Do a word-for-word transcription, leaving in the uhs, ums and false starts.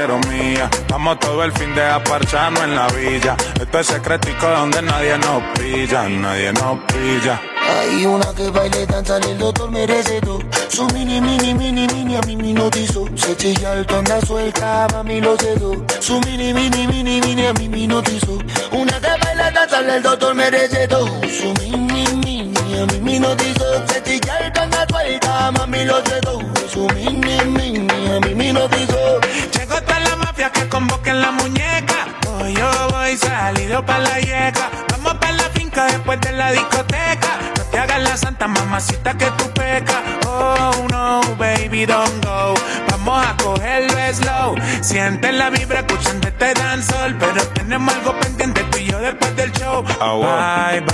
pero mía. Vamos todo el fin de a parcharnos en la villa. Esto es secretico donde nadie nos pilla, nadie nos pilla. Hay una que baile, danza, el doctor merece todo. Su mini, mini, mini, mini, a mí me notizó. Se chilla el tonda suelta, mami lo cedo. Su mini, mini, mini, mini, a mí me notizó. Una que baila, danza, el doctor merece todo. Su mini, mini, a mí me notizó. Se chilla el tonda suelta, mami lo cedo. Su mini, mini, a mí me notizó. Llegó toda la mafia que convoquen la muñeca. Hoy yo voy salido pa' la yeca. Vamos pa' la finca después de la discoteca. No te hagas la santa mamacita que tú pecas. Oh no, baby, don't go. Vamos a cogerlo slow. Siente la vibra escuchando este dancehall. Pero tenemos algo pendiente tú y yo después del show. Oh, wow. Bye, bye.